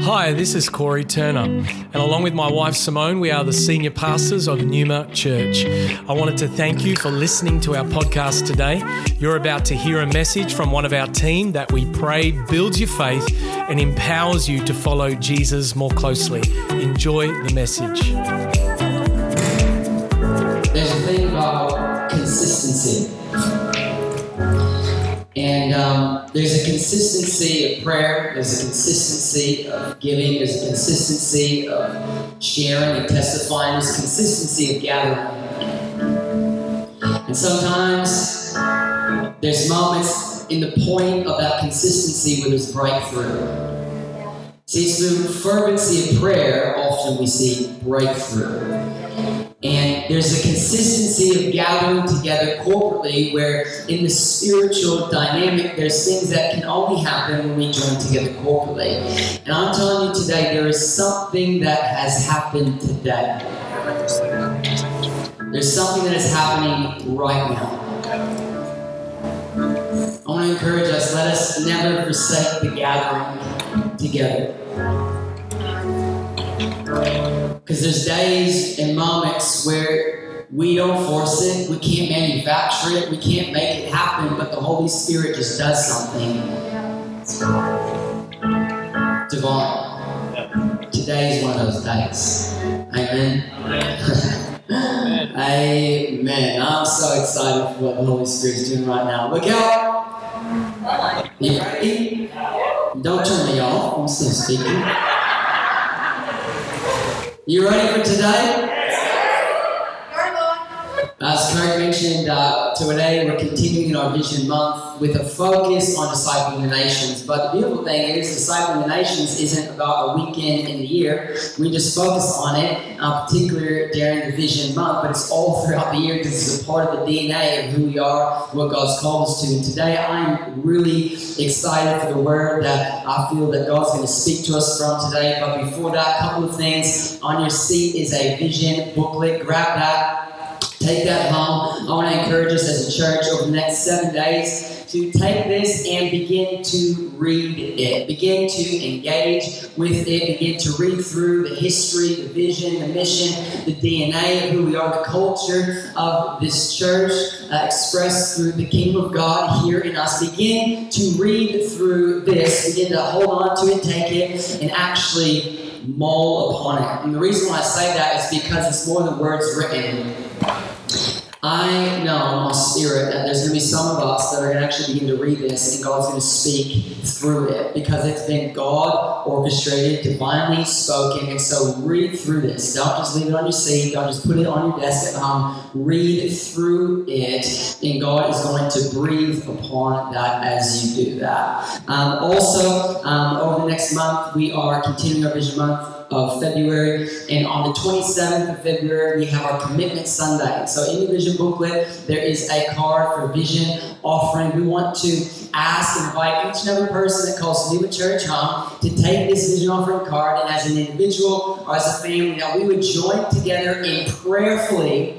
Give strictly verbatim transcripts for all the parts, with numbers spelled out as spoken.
Hi, this is Corey Turner, and along with my wife Simone, we are the senior pastors of Numa Church. I wanted to thank you for listening to our podcast today. You're about to hear a message from one of our team that we pray builds your faith and empowers you to follow Jesus more closely. Enjoy the message. There's a thing about consistency. And um, there's a consistency of prayer, there's a consistency of giving, there's a consistency of sharing and testifying, there's a consistency of gathering. And sometimes there's moments in the point of that consistency where there's breakthrough. See, it's through fervency of prayer often we see breakthrough. And there's a consistency of gathering together corporately where in the spiritual dynamic, there's things that can only happen when we join together corporately. And I'm telling you today, there is something that has happened today. There's something that is happening right now. I want to encourage us, let us never forsake the gathering together. Because there's days and moments where we don't force it, we can't manufacture it, we can't make it happen, but the Holy Spirit just does something divine. Today is one of those days. Amen. Amen. I'm so excited for what the Holy Spirit's doing right now. Look out! You ready? Don't turn me off, I'm still speaking. You ready for today? As Craig mentioned, uh, today we're continuing in our Vision Month with a focus on discipling the nations. But the beautiful thing is, discipling the nations isn't about a weekend in the year. We just focus on it, uh, particularly during the Vision Month, but it's all throughout the year because it's a part of the D N A of who we are, what God's called us to. And today I'm really excited for the word that I feel that God's going to speak to us from today. But before that, a couple of things. On your seat is a vision booklet. Grab that. Take that home. I want to encourage us as a church over the next seven days to take this and begin to read it. Begin to engage with it. Begin to read through the history, the vision, the mission, the D N A of who we are, the culture of this church uh, expressed through the kingdom of God here in us. Begin to read through this. Begin to hold on to it, take it, and actually mull upon it. And the reason why I say that is because it's more than words written. I know in my spirit that there's going to be some of us that are going to actually begin to read this and God's going to speak through it because it's been God orchestrated, divinely spoken. And so read through this. Don't just leave it on your seat. Don't just put it on your desk at home. Read through it and God is going to breathe upon that as you do that. Um, also, um, over the next month, we are continuing our Vision Month of February, and on the twenty-seventh of February we have our Commitment Sunday. So in the Vision booklet there is a card for Vision offering. We want to ask and invite each and every person that calls Numa Church home to take this Vision offering card, and as an individual or as a family that we would join together in prayerfully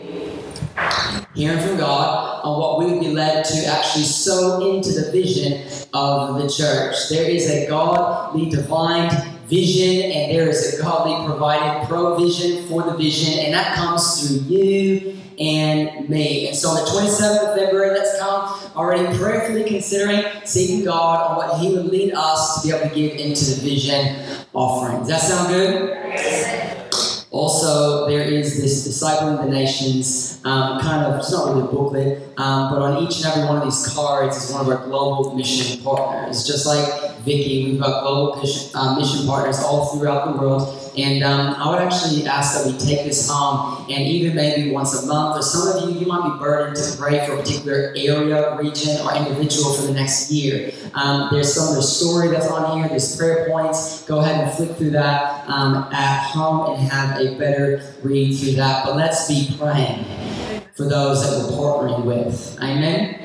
hearing from God on what we would be led to actually sow into the vision of the church. There is a godly divine vision, and there is a godly provided provision for the vision, and that comes through you and me. And so on the twenty-seventh of February, let's come already prayerfully considering seeking God on what He would lead us to be able to give into the vision offering. Does that sound good? Yes. Also, there is this Discipling the Nations um, kind of, it's not really a booklet, um, but on each and every one of these cards is one of our global mission partners. Just like Vicky, we've got global mission, uh, mission partners all throughout the world. And um, I would actually ask that we take this home and even maybe once a month, or some of you, you might be burdened to pray for a particular area, region, or individual for the next year. Um, there's some of the story that's on here, there's prayer points. Go ahead and flick through that um, at home and have a better read through that. But let's be praying for those that we're partnering with. Amen?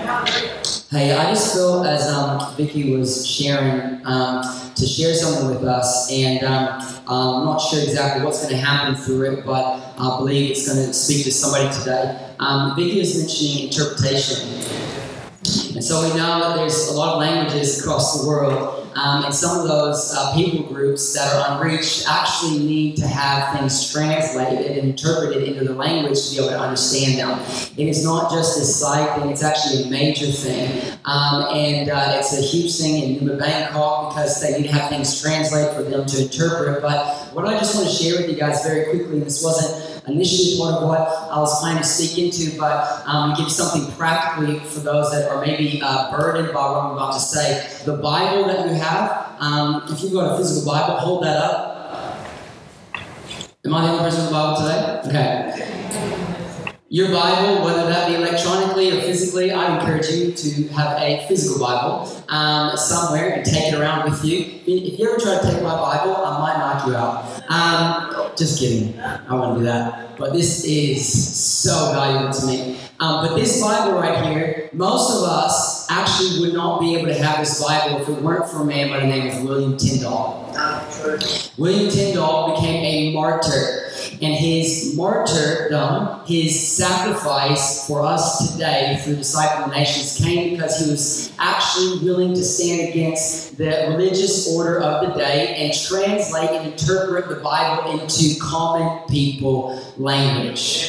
Hey, I just feel as um, Vicky was sharing um, to share something with us, and um, I'm not sure exactly what's going to happen through it, but I believe it's going to speak to somebody today. Um, Vicky was mentioning interpretation. And so we know that there's a lot of languages across the world, Um, and some of those uh, people groups that are unreached actually need to have things translated and interpreted into the language to be able to understand them. It is not just this side thing, it's actually a major thing. Um, and uh, it's a huge thing in Yuma, Bangkok, because they need to have things translated for them to interpret. But what I just want to share with you guys very quickly, this wasn't initially part of what I was planning to speak into, but um, to give something practically for those that are maybe uh, burdened by what I'm about to say. The Bible that you have, um, if you've got a physical Bible, hold that up. Am I the only person with a Bible today? Okay. Your Bible, whether that be electronically or physically, I encourage you to have a physical Bible um, somewhere and take it around with you. If you ever try to take my Bible, I might knock you out. Um, just kidding. I wouldn't do that. But this is so valuable to me. Um, but this Bible right here, most of us actually would not be able to have this Bible if it weren't for a man by the name of William Tyndale. William Tyndale became a martyr. And his martyrdom, his sacrifice for us today through Disciple of the Nations came because he was actually willing to stand against the religious order of the day and translate and interpret the Bible into common people language.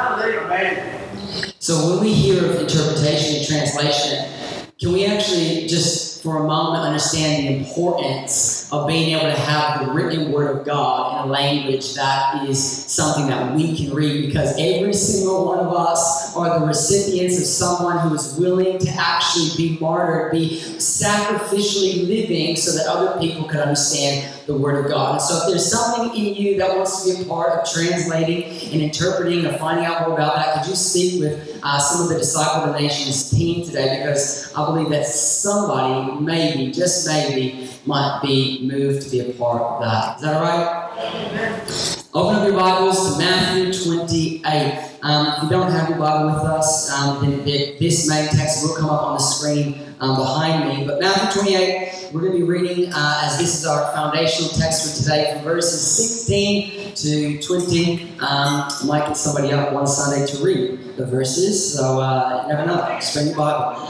So when we hear of interpretation and translation, can we actually just for a moment understand the importance of being able to have the written Word of God in a language that is something that we can read, because every single one of us are the recipients of someone who is willing to actually be martyred, be sacrificially living so that other people could understand the Word of God. And so if there's something in you that wants to be a part of translating and interpreting or finding out more about that, could you speak with uh, some of the Disciple of the Nations team today, because I believe that somebody maybe, just maybe, might be moved to be a part of that. Is that all right? Amen. Open up your Bibles to Matthew twenty-eight. Um, if you don't have your Bible with us, um, then this main text will come up on the screen um, behind me. But Matthew twenty-eight, we're going to be reading, uh, as this is our foundational text for today, from verses sixteen to twenty. Um, I might get somebody up one Sunday to read the verses, so uh, you never know. Just bring your Bible.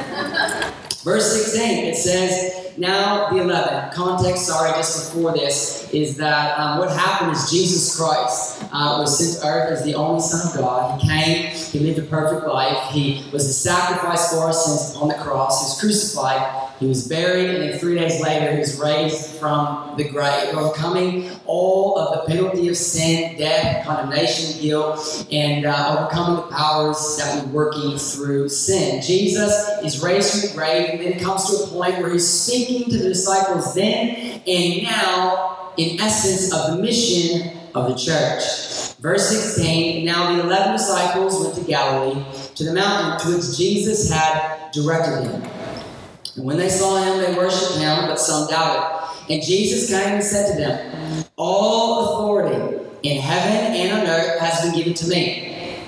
Verse sixteen, it says, now the eleven. Context, sorry, just before this, is that um, what happened is Jesus Christ uh, was sent to earth as the only Son of God. He came, he lived a perfect life. He was the sacrifice for our sins upon the cross. He was crucified, he was buried, and then three days later he was raised from the grave, overcoming all of the penalty of sin, death, condemnation, guilt, and uh, overcoming the powers that were working through sin. Jesus is raised from the grave, and then it comes to a point where he's speaking to the disciples then and now, in essence, of the mission of the church. Verse sixteen, now the eleven disciples went to Galilee, to the mountain to which Jesus had directed them. And when they saw him, they worshipped him, but some doubted. And Jesus came and said to them, all authority in heaven and on earth has been given to me.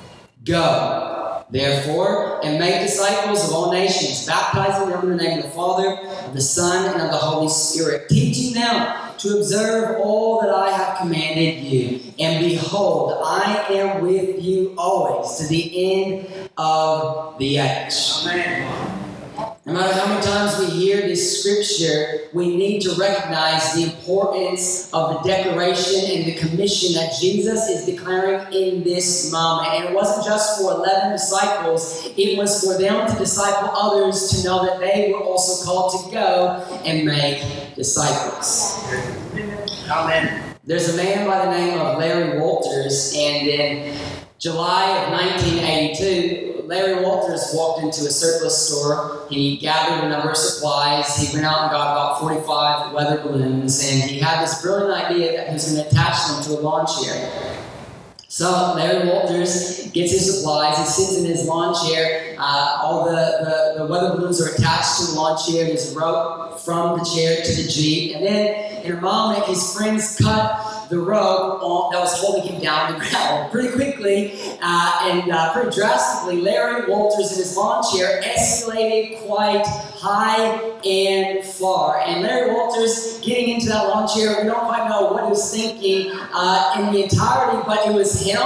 Go, therefore, and make disciples of all nations, baptizing them in the name of the Father, of the Son, and of the Holy Spirit, teaching them to observe all that I have commanded you. And behold, I am with you always to the end of the age. Amen. No matter how many times we hear this scripture, we need to recognize the importance of the declaration and the commission that Jesus is declaring in this moment. And it wasn't just for eleven disciples, it was for them to disciple others to know that they were also called to go and make disciples. Amen. There's a man by the name of Larry Walters, and in July of nineteen eighty-two, Larry Walters walked into a surplus store. He gathered a number of supplies. He went out and got about forty-five weather balloons, and he had this brilliant idea that he was going to attach them to a lawn chair. So Larry Walters gets his supplies. He sits in his lawn chair. Uh, all the, the, the weather balloons are attached to the lawn chair. There's a rope from the chair to the Jeep. And then in a moment, his friends cut the rope on, that was holding him down to the ground pretty quickly uh, and uh, pretty drastically. Larry Walters in his lawn chair escalated quite high and far. And Larry Walters getting into that lawn chair, we don't quite know what he was thinking uh, in the entirety, but it was him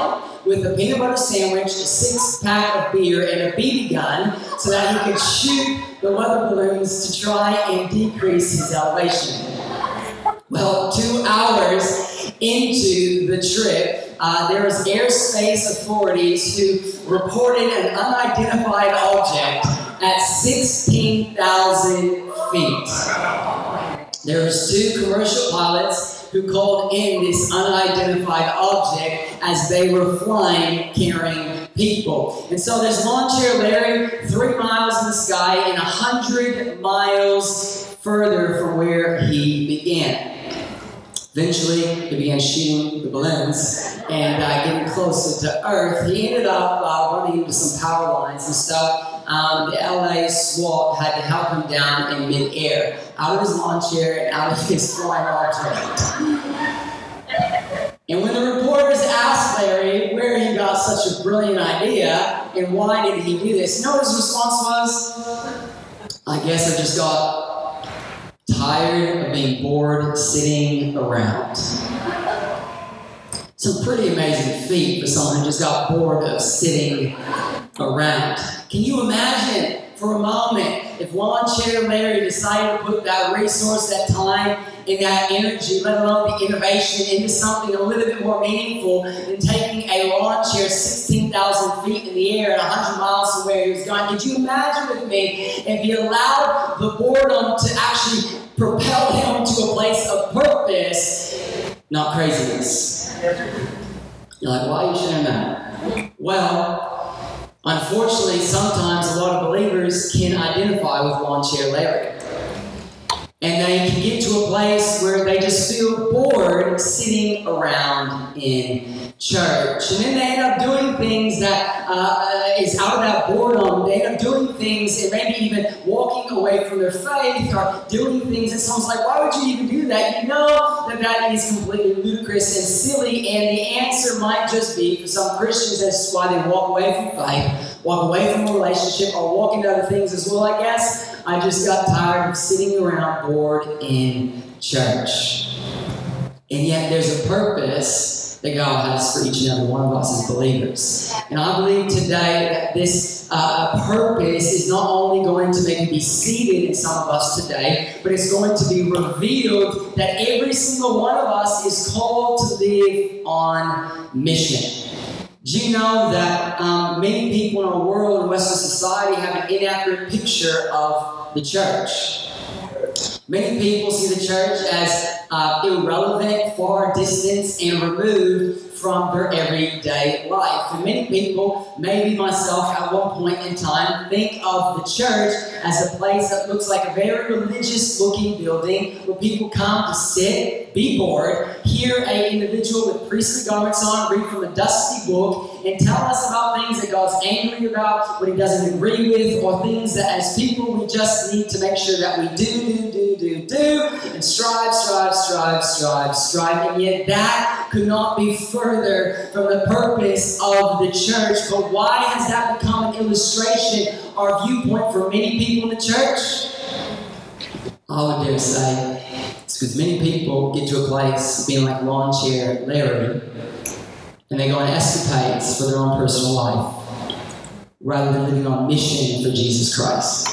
with a peanut butter sandwich, a six-pack of beer, and a B B gun so that he could shoot the weather balloons to try and decrease his elevation. Well, two hours into the trip, uh, there was airspace authorities who reported an unidentified object at sixteen thousand feet. There was two commercial pilots who called in this unidentified object as they were flying, carrying people. And so there's Lawn Chair Larry, three miles in the sky and a hundred miles further from where he began. Eventually, he began shooting the balloons and uh, getting closer to Earth. He ended up uh, running into some power lines and stuff. Um, the L A SWAT had to help him down in midair, out of his lawn chair and out of his flying object. And when the reporters asked Larry where he got such a brilliant idea and why did he do this, you know what his response was? I guess I just got tired of being bored sitting around. Some pretty amazing feat for someone who just got bored of sitting around. Can you imagine for a moment if Lawn Chair Larry decided to put that resource, that time, and that energy, let alone the innovation, into something a little bit more meaningful than taking a lawn chair sixteen thousand feet in the air and one hundred miles from where he was going? Could you imagine with me if he allowed the boredom to actually propel him to a place of purpose, not craziness? You're like, why are you sharing that? Well, unfortunately, sometimes a lot of believers can identify with Lawn Chair Larry. And they can get to a place where they just feel bored sitting around in church. And then they end up doing things that uh, is out of that boredom. They end up doing things and maybe even walking away from their faith or doing things that someone's like, why would you even do that? You know that that is completely ludicrous and silly. And the answer might just be, for some Christians, that's why they walk away from faith, walk away from a relationship, or walk into other things as well, I guess. I just got tired of sitting around bored in church. And yet there's a purpose that God has for each and every one of us as believers. And I believe today that this uh, purpose is not only going to maybe be seated in some of us today, but it's going to be revealed that every single one of us is called to live on mission. Do you know that um, many people in our world, in Western society, have an inaccurate picture of the church? Many people see the church as uh, irrelevant, far distant, and removed from their everyday life. And many people, maybe myself at one point in time, think of the church as a place that looks like a very religious-looking building where people come to sit, be bored, hear an individual with priestly garments on read from a dusty book, and tell us about things that God's angry about, what He doesn't agree with, or things that as people we just need to make sure that we do, do, do, do, do, and strive, strive, strive, strive, strive. And yet that could not be further from the purpose of the church. But why has that become an illustration or viewpoint for many people in the church? I would dare say it's because many people get to a place being like Lawn Chair Larry, and they go on escapades for their own personal life rather than living on mission for Jesus Christ.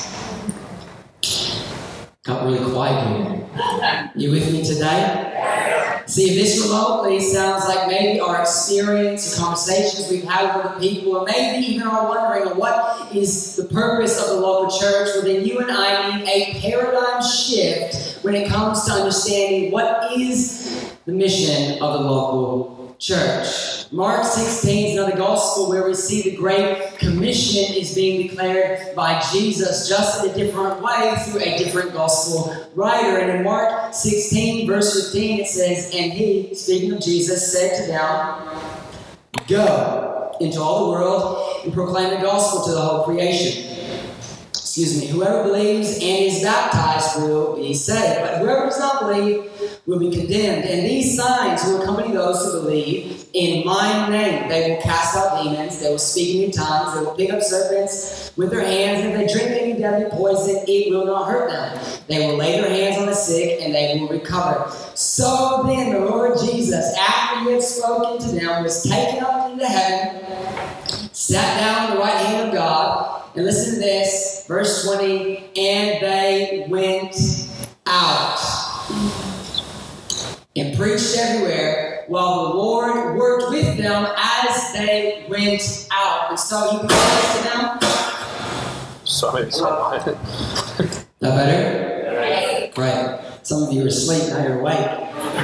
Got really quiet here. You with me today? See, if this remotely sounds like maybe our experience or conversations we've had with other people, or maybe even our wondering of what is the purpose of the local church, well, then you and I need a paradigm shift when it comes to understanding what is the mission of the local church. Mark sixteen is another gospel where we see the Great Commission is being declared by Jesus, just in a different way through a different gospel writer. And in Mark sixteen, verse fifteen, it says, "And he," speaking of Jesus, "said to them, go into all the world and proclaim the gospel to the whole creation. Excuse me. Whoever believes and is baptized will be saved, but whoever does not believe will be condemned. And these signs will accompany those who believe in my name. They will cast out demons. They will speak in new tongues. They will pick up serpents with their hands. And if they drink any deadly poison, it will not hurt them. They will lay their hands on the sick, and they will recover. So then the Lord Jesus, after he had spoken to them, was taken up into heaven, sat down on the right hand of God. And listen to this, verse twenty, and they went out and preached everywhere, while the Lord worked with them as they went out. And so you can say to them. Sorry, sorry. That better? Right. Some of you are asleep, now you're awake.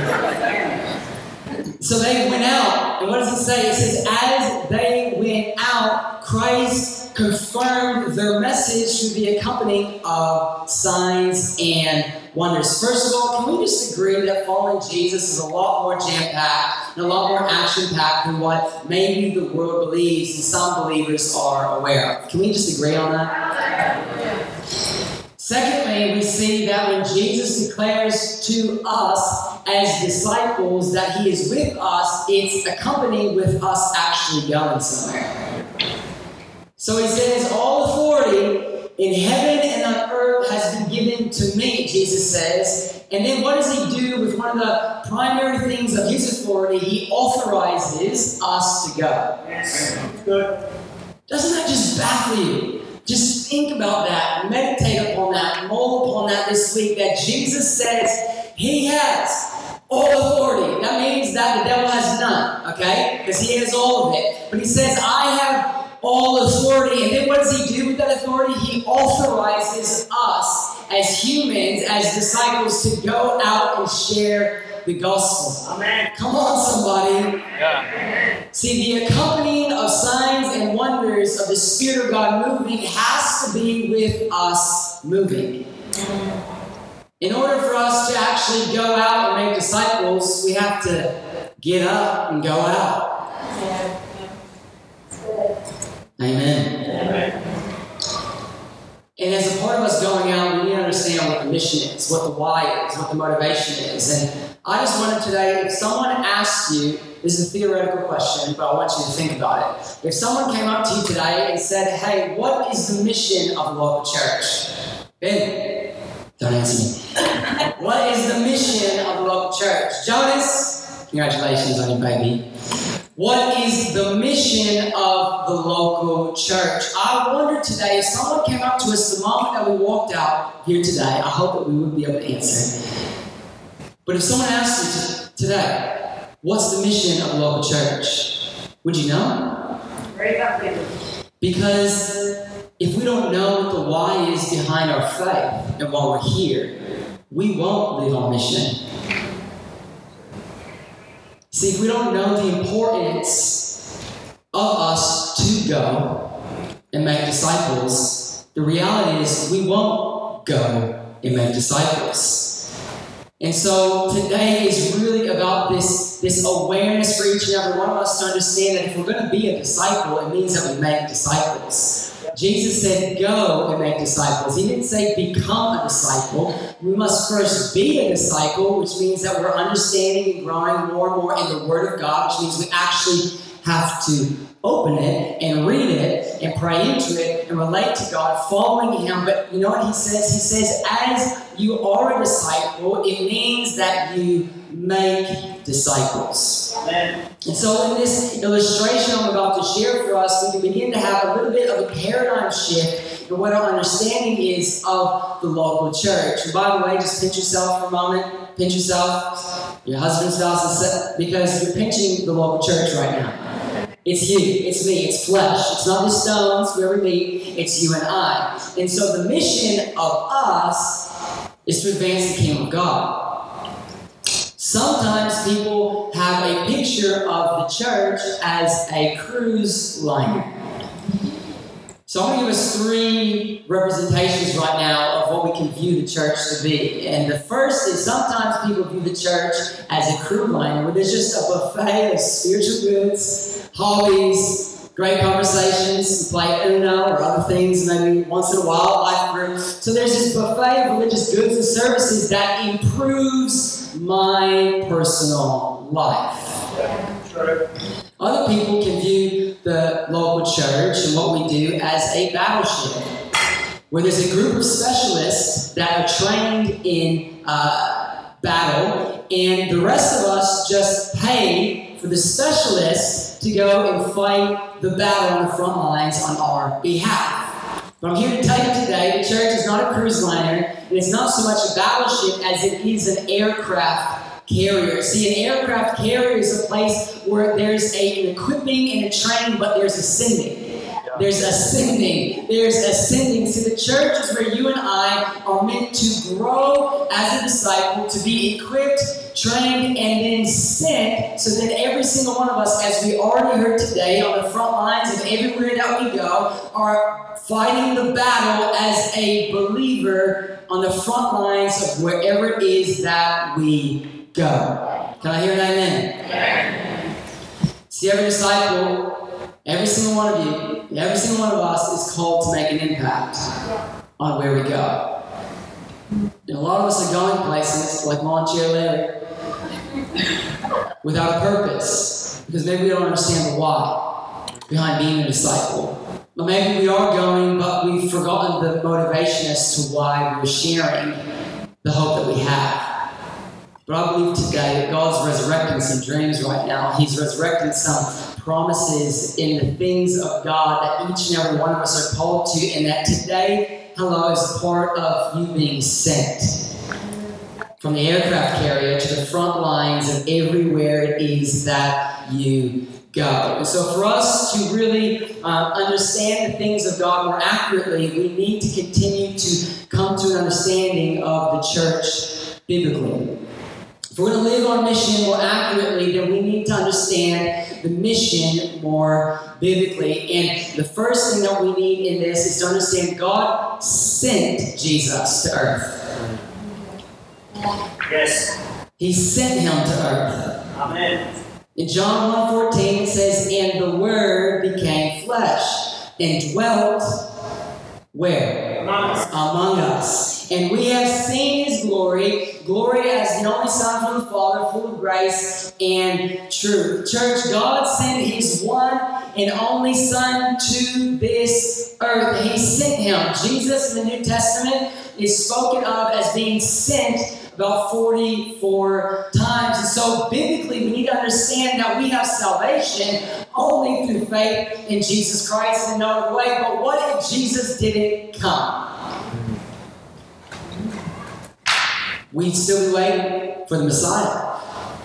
So they went out, and what does it say? It says, as they went out, Christ confirmed their message through the accompanying of signs and wonders. First of all, can we just agree that following Jesus is a lot more jam-packed and a lot more action-packed than what maybe the world believes and some believers are aware of? Can we just agree on that? Secondly, we see that when Jesus declares to us as disciples that he is with us, it's accompanied with us actually going somewhere. So he says, all authority in heaven and on earth has been given to me, Jesus says. And then what does he do with one of the primary things of his authority? He authorizes us to go. Yes. Good. Doesn't that just baffle you? Just think about that, meditate upon that, mull upon that this week, that Jesus says he has all authority. That means that the devil has none, okay? Because he has all of it. But he says, I have all authority. And then what does he do with that authority? He authorizes us as humans, as disciples, to go out and share the gospel. Amen. Come on, somebody. Yeah. See, the accompanying of signs and wonders of the Spirit of God moving has to be with us moving. In order for us to actually go out and make disciples, we have to get up and go out. Amen. Amen. And as a part of us going out, we need to understand what the mission is, what the why is, what the motivation is. And I just wanted today, if someone asked you, this is a theoretical question, but I want you to think about it. If someone came up to you today and said, hey, what is the mission of the local church? Ben, don't answer me. What is the mission of the local church? Jonas, congratulations on your baby. What is the mission of the local church? I wonder today, if someone came up to us the moment that we walked out here today, I hope that we would be able to answer. But if someone asked you t- today, what's the mission of the local church? Would you know? Because if we don't know what the why is behind our faith and why we're here, we won't live on mission. See, if we don't know the importance of us to go and make disciples, the reality is we won't go and make disciples. And so today is really about this, this awareness for each and every one of us to understand that if we're going to be a disciple, it means that we make disciples. Jesus said, go and make disciples. He didn't say become a disciple. We must first be a disciple, which means that we're understanding and growing more and more in the Word of God, which means we actually have to open it and read it and pray into it and relate to God, following Him. But you know what He says? He says, as you are a disciple, it means that you make disciples. Amen. And so in this illustration I'm about to share for us, we can begin to have a little bit of a paradigm shift in what our understanding is of the local church. And by the way, just pinch yourself for a moment. Pinch yourself, your husband, spouse, because you're pinching the local church right now. It's you, it's me, it's flesh. It's not the stones where we meet, it's you and I. And so the mission of us is to advance the kingdom of God. Sometimes people have a picture of the church as a cruise liner. So I'm going to give us three representations right now of what we can view the church to be. And the first is sometimes people view the church as a cruise liner where there's just a buffet of spiritual goods, hobbies, great conversations, play Uno or other things maybe once in a while, life word. So there's this buffet of religious goods and services that improves my personal life. Other people can view the local church and what we do as a battleship, where there's a group of specialists that are trained in uh, battle, and the rest of us just pay for the specialists to go and fight the battle on the front lines on our behalf. But I'm here to tell you today, the church is not a cruise liner, and it's not so much a battleship as it is an aircraft carrier. See, an aircraft carrier is a place where there's a, an equipping and a training, but there's ascending. There's ascending. There's ascending. See, the church is where you and I are meant to grow as a disciple, to be equipped, trained, and then sent, so that every single one of us, as we already heard today, on the front lines of everywhere that we go, are fighting the battle as a believer on the front lines of wherever it is that we go. Can I hear an amen? Amen. See, every disciple, every single one of you, every single one of us is called to make an impact on where we go. And a lot of us are going places like Montreal without a purpose, because maybe we don't understand the why behind being a disciple. Or maybe we are going, but we've forgotten the motivation as to why we're sharing the hope that we have. But I believe today that God's resurrecting some dreams right now. He's resurrecting some promises in the things of God that each and every one of us are called to, and that today, hello, is a part of you being sent. From the aircraft carrier to the front lines of everywhere it is that you go. And so for us to really uh, understand the things of God more accurately, we need to continue to come to an understanding of the church biblically. If we're going to live our mission more accurately, then we need to understand the mission more biblically. And the first thing that we need in this is to understand God sent Jesus to earth. Yes. He sent him to earth. Amen. In John one fourteen, it says, "And the Word became flesh and dwelt," where? Among us. Among us. "And we have seen his glory, glory as the only Son from the Father, full of grace and truth." Church, God sent his one and only Son to this earth. He sent him. Jesus in the New Testament is spoken of as being sent about forty-four times. And so biblically, we need to understand that we have salvation only through faith in Jesus Christ in no other way. But what if Jesus didn't come? We'd still be waiting for the Messiah.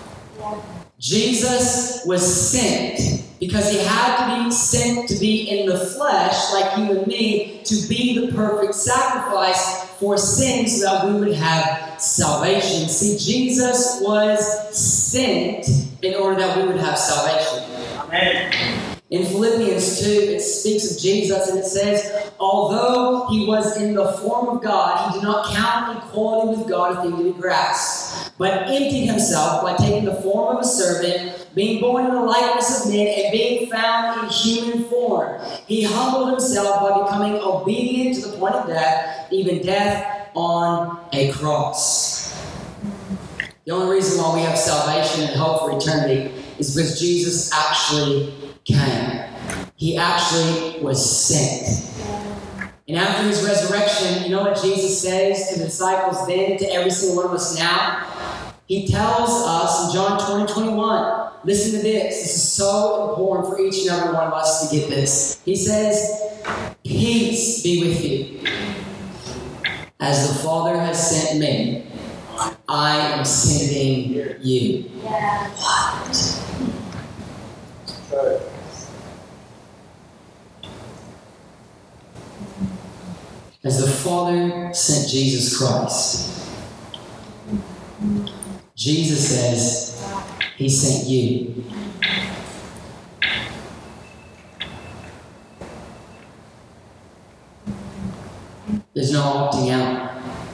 Jesus was sent because he had to be sent to be in the flesh, like you and me, to be the perfect sacrifice for sins so that we would have salvation. See, Jesus was sent in order that we would have salvation. Amen. In Philippians two, it speaks of Jesus, and it says, "Although he was in the form of God, he did not count equality with God a thing to be grasped, but emptied himself by taking the form of a servant, being born in the likeness of men, and being found in human form. He humbled himself by becoming obedient to the point of death, even death on a cross." The only reason why we have salvation and hope for eternity is because Jesus actually came. He actually was sent. And after his resurrection, you know what Jesus says to the disciples then, to every single one of us now? He tells us in John twenty, twenty-one, listen to this. This is so important for each and every one of us to get this. He says, "Peace be with you. As the Father has sent me, I am sending you." What? As the Father sent Jesus Christ, Jesus says he sent you. There's no opting out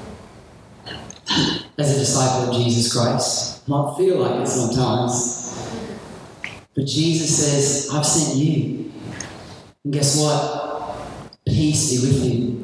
as a disciple of Jesus Christ. I might feel like it sometimes, but Jesus says, "I've sent you." And guess what? Peace be with you.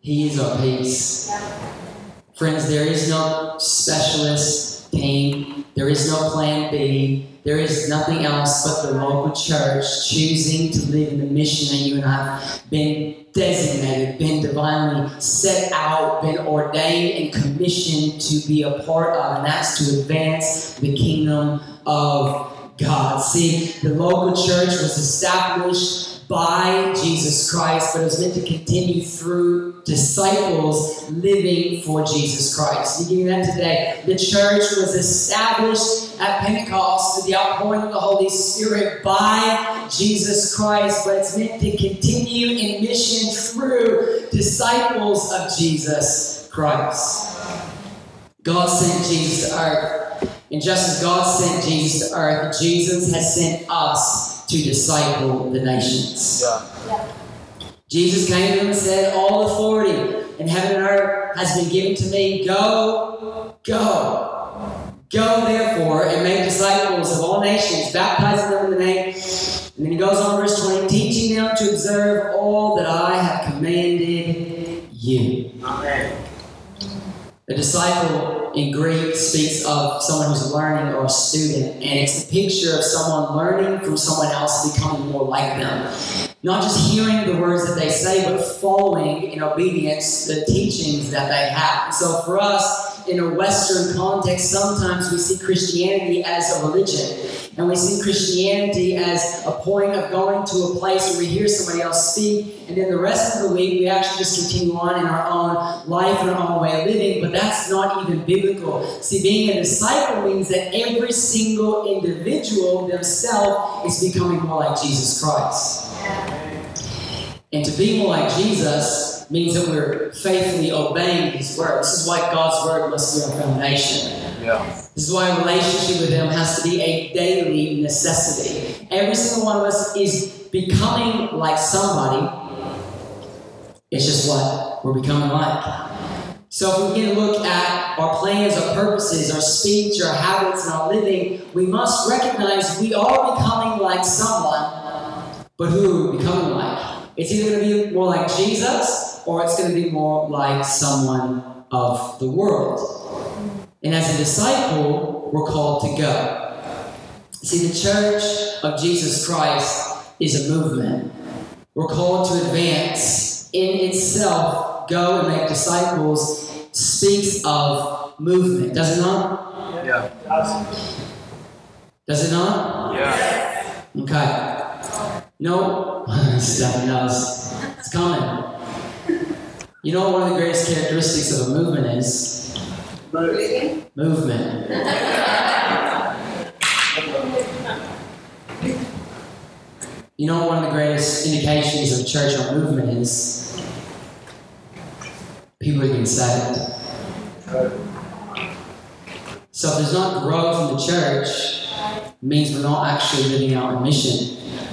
He is our peace. Friends, there is no specialist team. There is no plan B. There is nothing else but the local church choosing to live in the mission that you and I have been designated, been divinely set out, been ordained and commissioned to be a part of, and that's to advance the kingdom of God. See, the local church was established by Jesus Christ, but it was meant to continue through disciples living for Jesus Christ. You getting that today? The church was established at Pentecost through the outpouring of the Holy Spirit by Jesus Christ, but it's meant to continue in mission through disciples of Jesus Christ. God sent Jesus to earth, and just as God sent Jesus to earth, Jesus has sent us to disciple the nations. Yeah. Yeah. Jesus came to them and said, all authority in heaven and earth has been given to me. Go, go. Go, therefore, and make disciples of all nations, baptizing them in the name. And then he goes on, verse twenty, teaching them to observe all that I have commanded you. Amen. A disciple in Greek speaks of someone who's learning or a student, and it's the picture of someone learning from someone else, becoming more like them. Not just hearing the words that they say, but following in obedience the teachings that they have. So for us, in a Western context, sometimes we see Christianity as a religion. And we see Christianity as a point of going to a place where we hear somebody else speak, and then the rest of the week we actually just continue on in our own life and our own way of living, but that's not even biblical. See, being a disciple means that every single individual themselves is becoming more like Jesus Christ. And to be more like Jesus means that we're faithfully obeying His word. This is why God's word must be our foundation. Yeah. This is why a relationship with Him has to be a daily necessity. Every single one of us is becoming like somebody. It's just what we're becoming like. So if we begin to look at our plans, our purposes, our speech, our habits, and our living, we must recognize we are becoming like someone, but who are we becoming like? It's either going to be more like Jesus, or it's going to be more like someone of the world. And as a disciple, we're called to go. See, the church of Jesus Christ is a movement. We're called to advance. In itself, go and make disciples speaks of movement. Does it not? Yeah. Does it not? Yeah. Okay. No, Stephen knows. It's coming. You know what one of the greatest characteristics of a movement is? Movement. Movement. You know what one of the greatest indications of church or movement is? People are getting saved. So if there's not growth in the church, it means we're not actually living out our mission.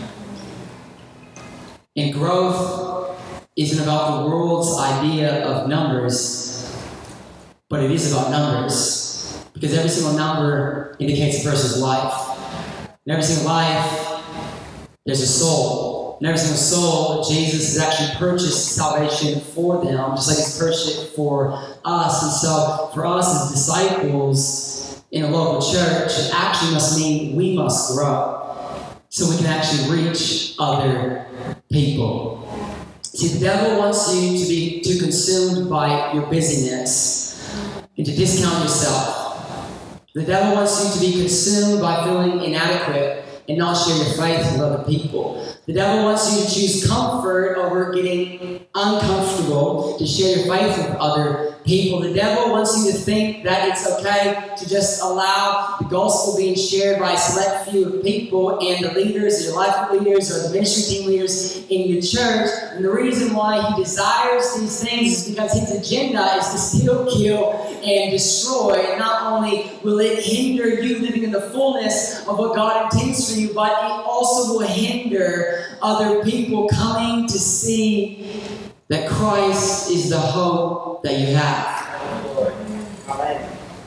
And growth isn't about the world's idea of numbers, but it is about numbers. Because every single number indicates a person's life. In every single life, there's a soul. In every single soul, Jesus has actually purchased salvation for them, just like He's purchased it for us. And so, for us as disciples in a local church, it actually must mean we must grow so we can actually reach other people. See, the devil wants you to be too consumed by your busyness and to discount yourself. The devil wants you to be consumed by feeling inadequate and not share your faith with other people. The devil wants you to choose comfort over getting uncomfortable to share your faith with other people. The devil wants you to think that it's okay to just allow the gospel being shared by a select few of people and the leaders, your life leaders, or the ministry team leaders in your church. And the reason why he desires these things is because his agenda is to steal, kill, and destroy. And not only will it hinder you living in the fullness of what God intends for you, but it also will hinder other people coming to see that Christ is the hope that you have.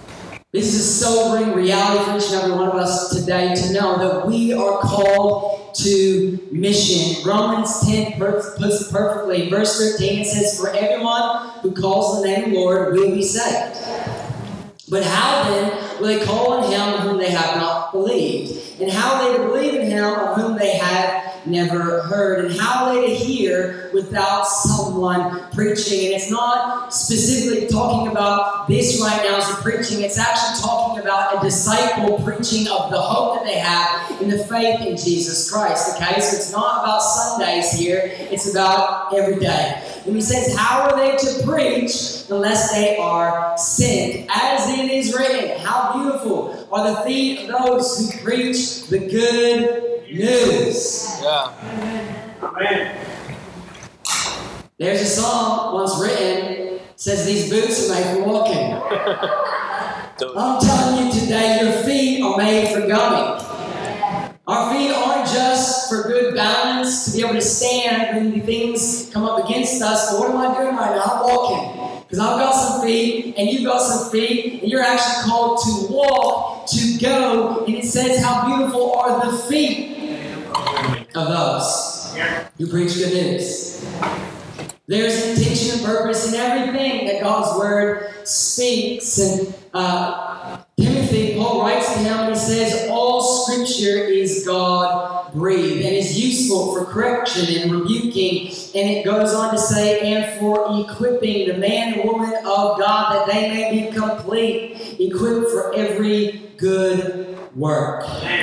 This is a sobering reality for each and every one of us today, to know that we are called to mission. Romans ten puts it perfectly. Verse thirteen, it says, "For everyone who calls the name of the Lord will be saved. But how then will they call on him whom they have not believed? And how are they to believe in him of whom they have never heard? And how are they to hear without someone preaching?" And it's not specifically talking about this right now as the preaching. It's actually talking about a disciple preaching of the hope that they have in the faith in Jesus Christ. Okay, so it's not about Sundays here. It's about every day. And he says, how are they to preach unless they are sent? As it is written, how beautiful are the feet of those who preach the good news. Yeah. Amen. There's a song once written, says these boots are made for walking. I'm telling you today, your feet are made for going. Our feet aren't just for good balance, to be able to stand when things come up against us. But what am I doing right now? I'm walking. Because I've got some feet, and you've got some feet, and you're actually called to walk, to go. And it says, how beautiful are the feet of those who preach good news. There's intention and purpose in everything that God's Word speaks. And uh, Timothy, Paul writes to him and he says, all Scripture is God-breathed and is useful for correction and rebuking. And it goes on to say, and for equipping the man and woman of God, that they may be complete, equipped for every good work.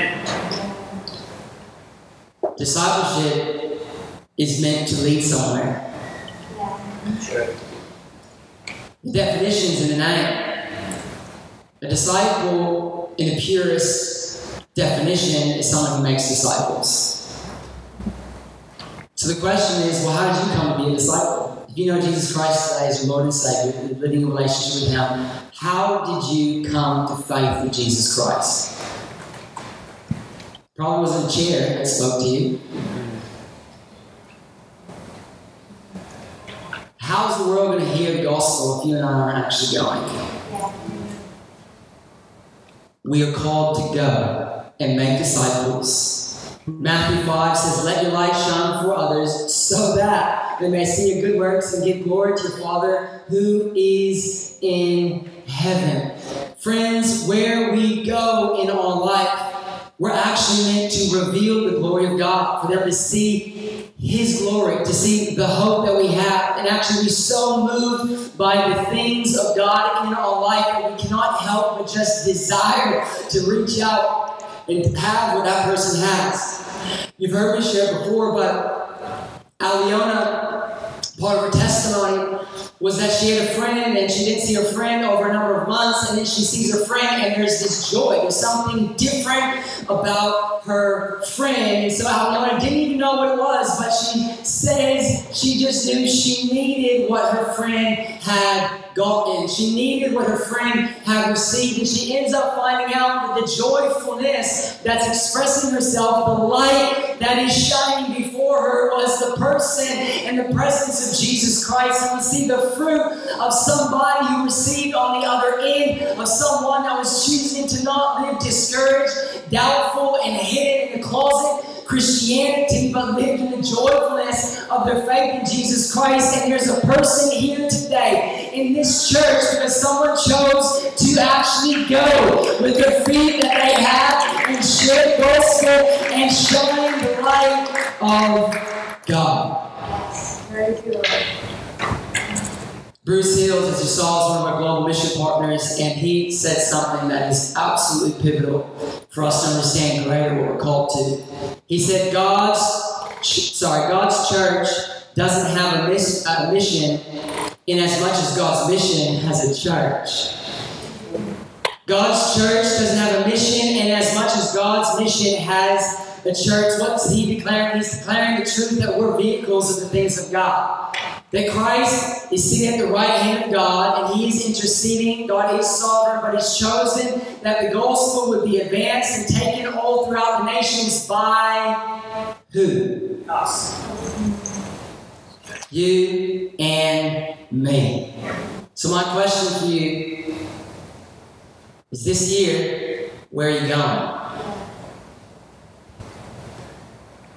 Discipleship is meant to lead somewhere. Sure. The definition's in the name. A disciple, in the purest definition, is someone who makes disciples. So the question is, well, how did you come to be a disciple? If you know Jesus Christ today as your Lord and Savior, living in a relationship with Him, how did you come to faith in Jesus Christ? Probably wasn't a chair that spoke to you. How's the world going to hear the gospel if you and I aren't actually going? We are called to go and make disciples. Matthew five says, let your light shine before others so that they may see your good works and give glory to your Father who is in heaven. Friends, where we go in our life, we're actually meant to reveal the glory of God, for them to see His glory, to see the hope that we have, and actually be so moved by the things of God in our life that we cannot help but just desire to reach out and have what that person has. You've heard me share before, but Aliona, part of her testimony was that she had a friend and she didn't see her friend over a number of months, and then she sees her friend and there's this joy. There's something different about her friend. And so Aliona didn't even know what it was, but she says she just knew she needed what her friend had gotten. She needed what her friend had received, and she ends up finding out that the joyfulness that's expressing herself, the light that is shining before her, was the person and the presence of Jesus Christ. And we see the fruit of somebody who received on the other end, of someone that was choosing to not live discouraged, doubtful, and hidden in the closet Christianity, but lived in the joyfulness of their faith in Jesus Christ. And there's a person here today in this church because someone chose to actually go with the feet that they have and share the gospel and shine the light of God. Thank you, Lord. Bruce Hills, as you saw, is one of our global mission partners, and he said something that is absolutely pivotal for us to understand greater what we're called to. He said, God's, sorry, God's church doesn't have a, miss, a mission in as much as God's mission has a church. God's church doesn't have a mission in as much as God's mission has a church. What's he declaring? He's declaring the truth that we're vehicles of the things of God. That Christ is sitting at the right hand of God, and He is interceding. God is sovereign, but He's chosen that the gospel would be advanced and taken all throughout the nations by who? Us. You and me. So my question for you is, this year, where are you going?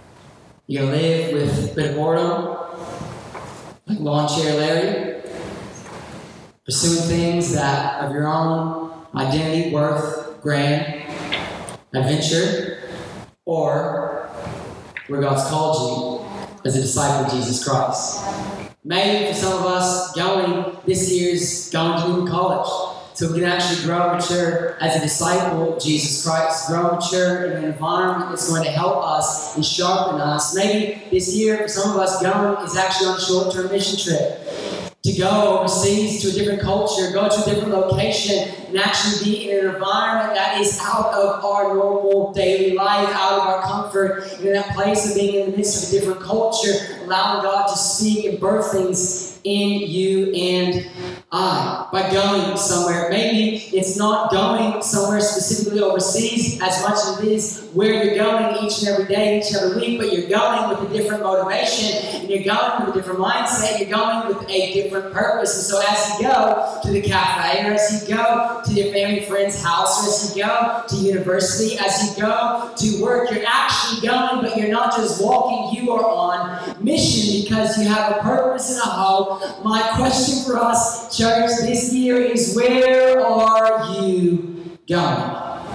You're going to live with a bit of boredom, like lawn chair Larry, pursuing things that of your own identity, worth, grand, adventure, or where God's called you as a disciple of Jesus Christ. Maybe for some of us, going this year's going to Newman College, so we can actually grow and mature as a disciple of Jesus Christ, grow and mature in an environment that's going to help us and sharpen us. Maybe this year, for some of us, going is actually on a short-term mission trip. To go overseas to a different culture, go to a different location, and actually be in an environment that is out of our normal daily life, out of our comfort, in that place of being in the midst of a different culture, allowing God to speak and birth things in you and I. By going somewhere, maybe it's not going somewhere specifically overseas as much as it is where you're going each and every day, each and every week, but you're going with a different motivation, and you're going with a different mindset, you're going with a different purpose. And so as you go to the cafe, or as you go to your family friend's house, or as you go to university, as you go to work, you're actually going, but you're not just walking, you are on mission because you have a purpose and a hope. My question for us, church, this year is, where are you going?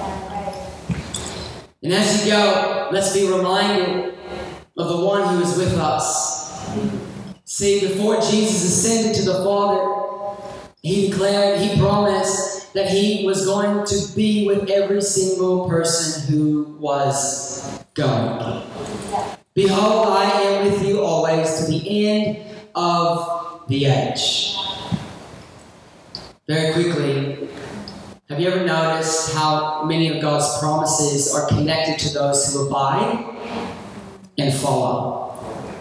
And as you go, let's be reminded of the one who is with us. See, before Jesus ascended to the Father, he declared, he promised that he was going to be with every single person who was going. Behold, I am with you always to the end of the age. Very quickly, have you ever noticed how many of God's promises are connected to those who abide and follow?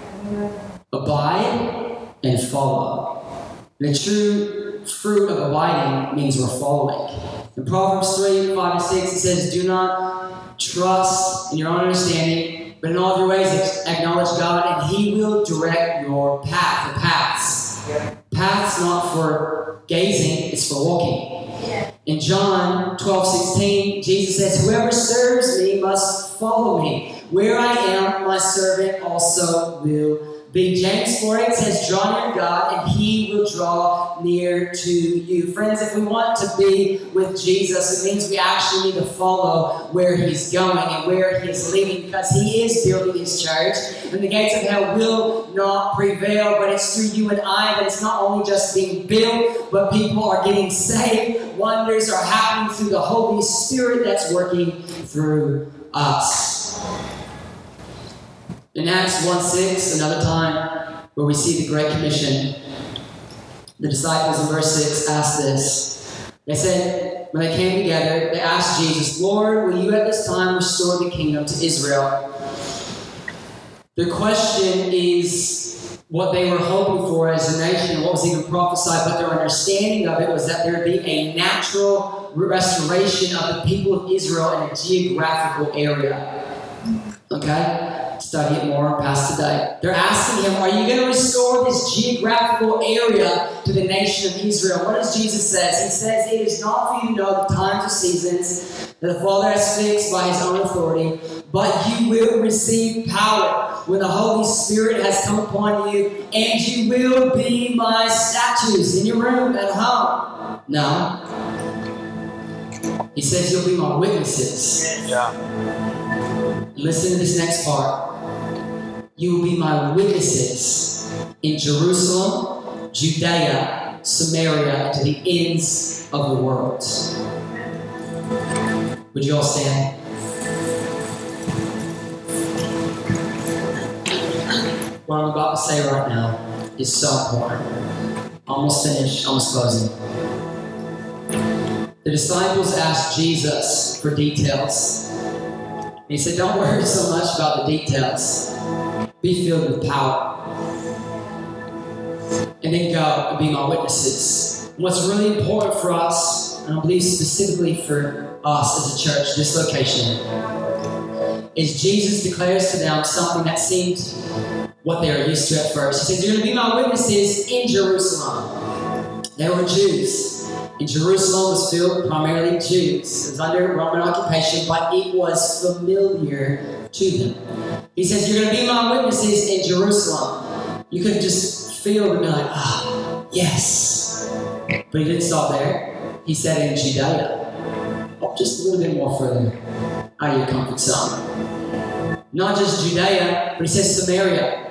Abide and follow. The true fruit of abiding means we're following. In Proverbs three, five, and six, it says, do not trust in your own understanding, but in all of your ways acknowledge God, and he will direct your path, the paths. Paths not for gazing, it's for walking. In John twelve, sixteen, Jesus says, whoever serves me must follow me. Where I am, my servant also will be. James four eight says, draw near God, and he will draw near to you. Friends, if we want to be with Jesus, it means we actually need to follow where he's going and where he's leading, because he is building his church, and the gates of hell will not prevail. But it's through you and I that it's not only just being built, but people are getting saved. Wonders are happening through the Holy Spirit that's working through us. In Acts one six, another time where we see the Great Commission, the disciples in verse six asked this. They said, when they came together, they asked Jesus, Lord, will you at this time restore the kingdom to Israel? Their question is what they were hoping for as a nation, what was even prophesied, but their understanding of it was that there would be a natural restoration of the people of Israel in a geographical area. Okay? Study it more past today. They're asking him, are you going to restore this geographical area to the nation of Israel? What does Jesus say? He says, it is not for you to know the times or seasons that the Father has fixed by his own authority, but you will receive power when the Holy Spirit has come upon you, and you will be my statues in your room at home. No. He says you'll be my witnesses. Yeah. Listen to this next part. You will be my witnesses in Jerusalem, Judea, Samaria, and to the ends of the world. Would you all stand? What I'm about to say right now is so important. Almost finished, almost closing. The disciples asked Jesus for details. He said, don't worry so much about the details. Be filled with power. And then go and be my witnesses. And what's really important for us, and I believe specifically for us as a church, this location, is Jesus declares to them something that seemed what they were used to at first. He says, you're going to be my witnesses in Jerusalem. They were Jews. And Jerusalem was filled primarily with Jews. It was under Roman occupation, but it was familiar to them. He says, you're going to be my witnesses in Jerusalem. You could just feel and be like, ah, yes. But he didn't stop there. He said in Judea, oh, just a little bit more further out of your comfort zone. Not just Judea, but he says Samaria.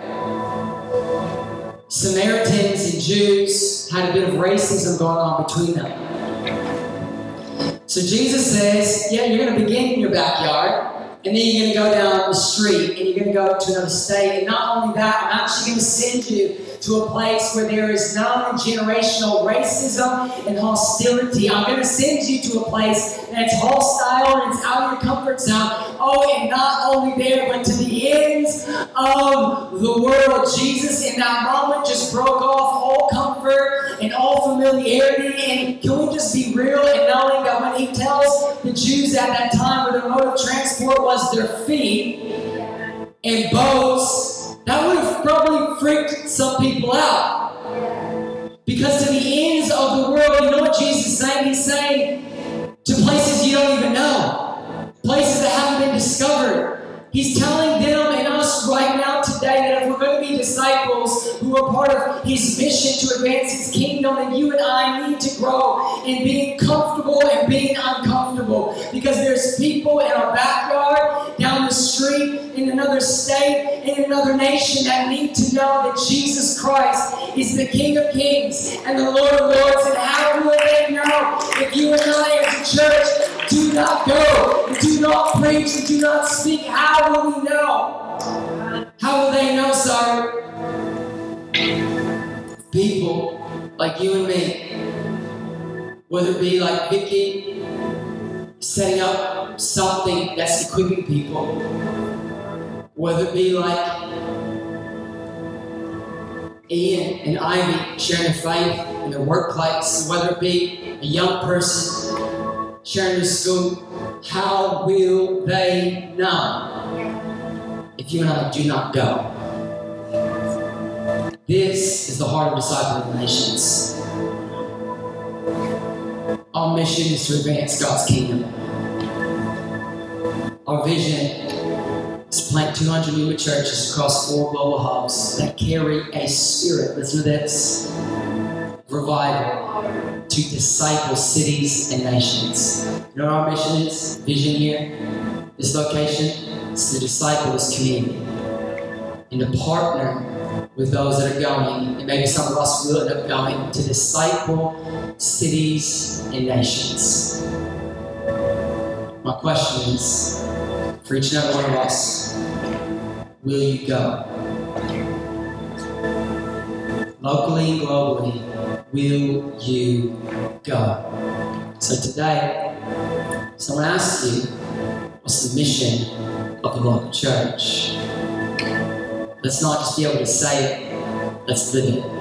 Samaritans and Jews had a bit of racism going on between them. So Jesus says, yeah, you're going to begin in your backyard, and then you're going to go down the street, and you're going to go to another state. And not only that, I'm actually going to send you to a place where there is not only generational racism and hostility. I'm going to send you to a place that's hostile and it's out of your comfort zone. Oh, and not only there, but to the ends of the world. Jesus, in that moment, just broke off all comfort and all familiarity. And can we just be real in knowing that when he tells the Jews at that time where their mode of transport was their feet and boats, that would have probably freaked some people out. Because to the ends of the world, you know what Jesus is saying? He's saying to places you don't even know. Places that haven't been discovered. He's telling them and us right now today that if we're going to be disciples who are part of his mission to advance his kingdom, then you and I need to grow in being comfortable and being uncomfortable. Because there's people in our backyard, down the street, in another state, in another nation that need to know that Jesus Christ is the King of Kings and the Lord of Lords. And how will they know if you and I as a church do not go, and do not preach, and do not speak? How will we know? How will they know, sir? People like you and me, whether it be like Vicky, setting up something that's equipping people, whether it be like Ian and Ivy sharing their faith in their workplace, whether it be a young person sharing their school, how will they know if you and I do not go? This is the heart of Discipling the Nations. Our mission is to advance God's kingdom. Our vision is to plant two hundred new churches across four global hubs that carry a spirit, listen to this, revival to disciple cities and nations. You know what our mission is? Vision here, this location, is to disciple this community and to partner with those that are going, and maybe some of us will end up going, to disciple cities and nations. My question is, for each and every one of us, will you go? Locally and globally, will you go? So today, someone asks you, what's the mission of the local church? Let's not just be able to say it, let's live it.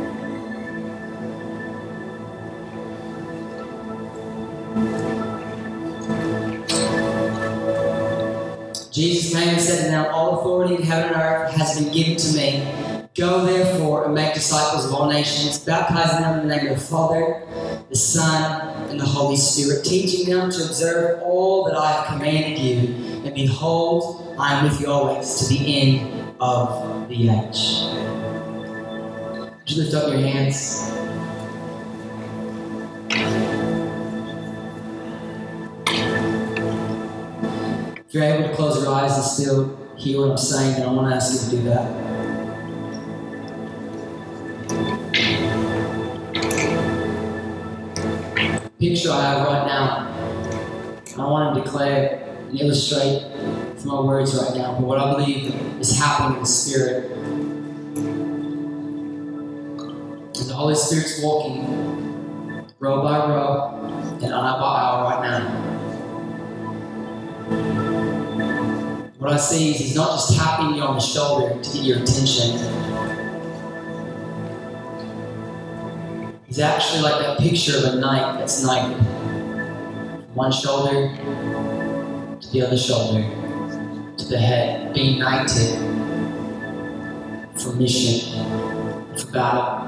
Jesus came and said, now all authority in heaven and earth has been given to me. Go therefore and make disciples of all nations, baptizing them in the name of the Father, the Son, and the Holy Spirit, teaching them to observe all that I have commanded you. And behold, I am with you always to the end of the age. Would you lift up your hands? If you're able to close your eyes and still hear what I'm saying, then I want to ask you to do that. Picture I have right now, I want to declare and illustrate with my words right now, but what I believe is happening in the Spirit. And the Holy Spirit's walking row by row and hour by hour right now. What I see is He's not just tapping you on the shoulder to get your attention. He's actually like that picture of a knight that's knighted. From one shoulder to the other shoulder, to the head, being knighted for mission, for battle.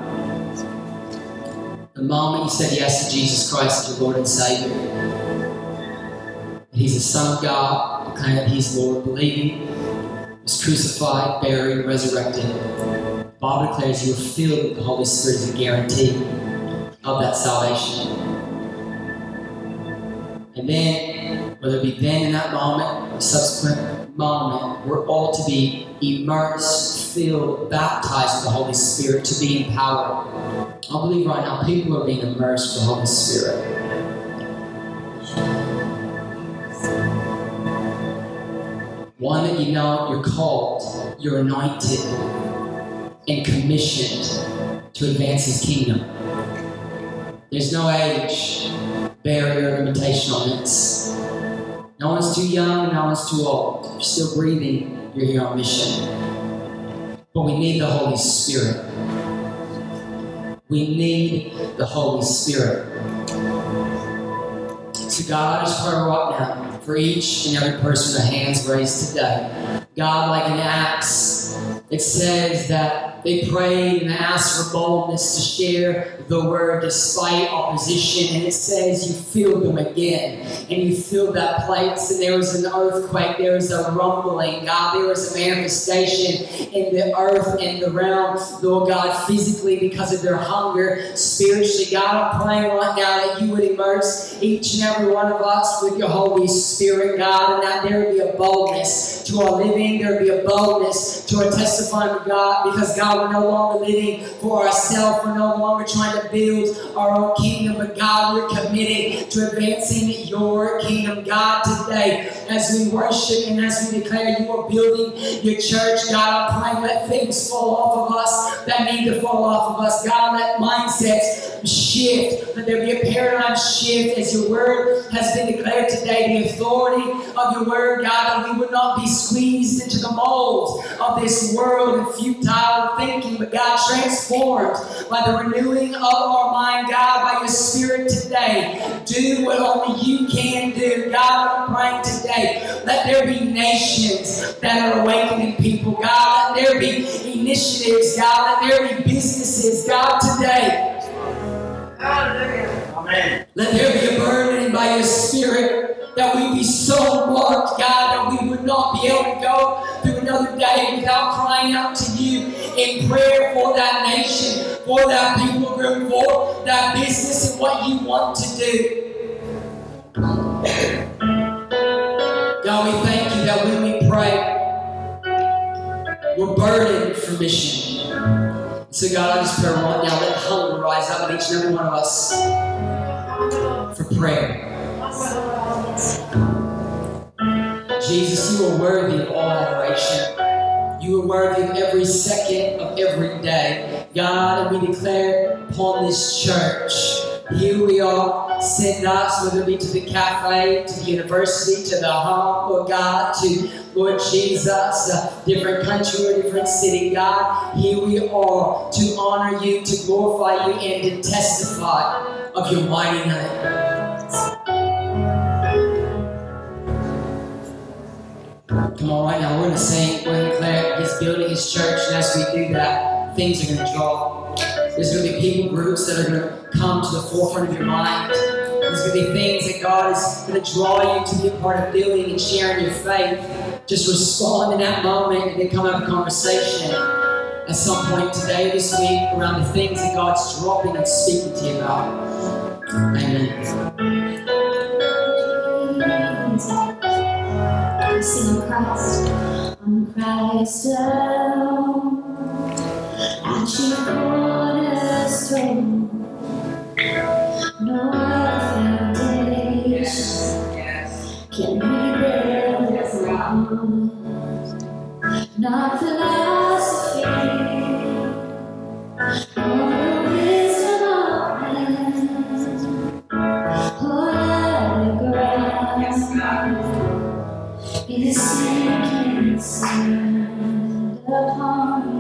The moment you said yes to Jesus Christ as your Lord and Savior, that He's the Son of God, declaring that He's Lord, believing was crucified, buried, resurrected. The Bible declares you are filled with the Holy Spirit as a guarantee of that salvation. And then, whether it be then in that moment or subsequent moment, we're all to be immersed, filled, baptized with the Holy Spirit, to be empowered. I believe right now people are being immersed with the Holy Spirit. One, that you know you're called, you're anointed, and commissioned to advance His kingdom. There's no age barrier or limitation on this. No one's too young, no one's too old. If you're still breathing, you're here on mission. But we need the Holy Spirit. We need the Holy Spirit. So God, I just pray right now for each and every person with their hands raised today. God, like in Acts, it says that they prayed and asked for boldness to share the word despite opposition. And it says you filled them again. And you filled that place. And there was an earthquake. There was a rumbling. God, there was a manifestation in the earth and the realm. Lord God, physically because of their hunger. Spiritually, God, I'm praying right now that you would immerse each and every one of us with your Holy Spirit, God. And that there would be a boldness to our living. There would be a boldness to our testifying to God. Because God, we're no longer living for ourselves. We're no longer trying to build our own kingdom. But God, we're committed to advancing your kingdom. God, today, as we worship and as we declare you are building your church, God, I'm praying let things fall off of us that need to fall off of us. God, let mindsets shift. Let there be a paradigm shift as your word has been declared today. The authority of your word, God, that we would not be squeezed into the mold of this world and futile thinking, but God, transformed by the renewing of our mind, God, by your Spirit today. Do what only you can do. God, I'm praying today. Let there be nations that are awakening people. God, let there be initiatives. God, let there be businesses. God, today. Hallelujah. Amen. Let there be a burden by your Spirit that we be so marked, God, that we would not be able to go through another day without crying out to you in prayer for that nation, for that people group, for that business and what you want to do. God, we thank you that when we pray, we're burdened for mission. So God, I just pray right now, let hunger rise up in each and every one of us for prayer. Jesus, you are worthy of all adoration. You are worthy of every second of every day. God, and we declare upon this church, here we are, send us, whether it be to the cafe, to the university, to the home, Lord God, to, Lord Jesus, a different country or different city, God. Here we are to honor you, to glorify you, and to testify of your mighty name. Come on, right now, we're going to sing, we're going to declare He's building His church, and as we do that, things are going to draw. There's going to be people groups that are going to come to the forefront of your mind. There's going to be things that God is going to draw you to be a part of building and sharing your faith. Just respond in that moment and then come have a conversation at some point today or this week around the things that God's dropping and speaking to you about. Amen. Sing on Christ, on Christ alone, our chief cornerstone, no other foundation can be built upon, not philosophy, nor the wisdom of man, or other ground. Is sinking sand upon,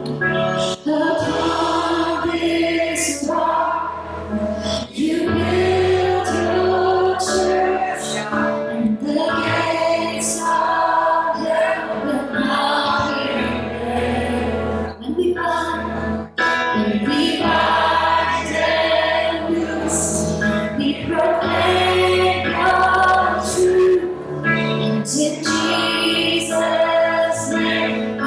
upon this rock you build your church, and the gates of hell will not prevail. When we bind, when we bind and loose, we proclaim your truth. In Jesus' name,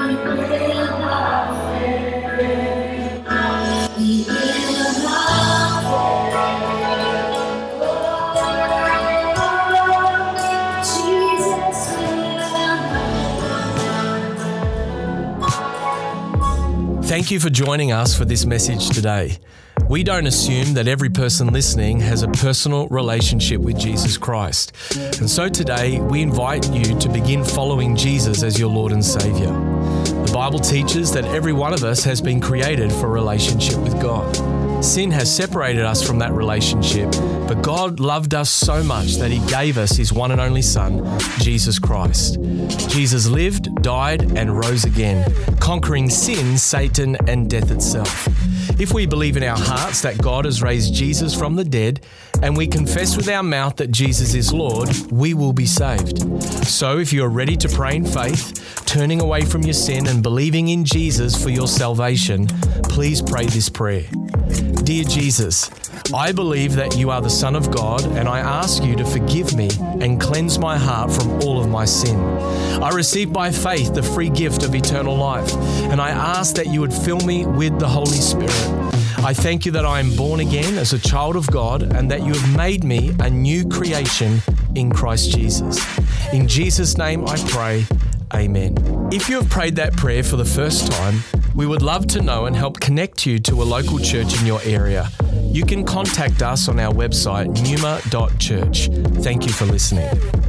Thank you for joining us for this message today. We don't assume that every person listening has a personal relationship with Jesus Christ. And so today, we invite you to begin following Jesus as your Lord and Savior. The Bible teaches that every one of us has been created for a relationship with God. Sin has separated us from that relationship, but God loved us so much that He gave us His one and only Son, Jesus Christ. Jesus lived, died, and rose again, conquering sin, Satan, and death itself. If we believe in our hearts that God has raised Jesus from the dead, and we confess with our mouth that Jesus is Lord, we will be saved. So if you are ready to pray in faith, turning away from your sin and believing in Jesus for your salvation, please pray this prayer. Dear Jesus, I believe that you are the Son of God, and I ask you to forgive me and cleanse my heart from all of my sin. I receive by faith the free gift of eternal life, and I ask that you would fill me with the Holy Spirit. I thank you that I am born again as a child of God, and that you have made me a new creation in Christ Jesus. In Jesus' name I pray, amen. If you have prayed that prayer for the first time, we would love to know and help connect you to a local church in your area. You can contact us on our website, numa dot church. Thank you for listening.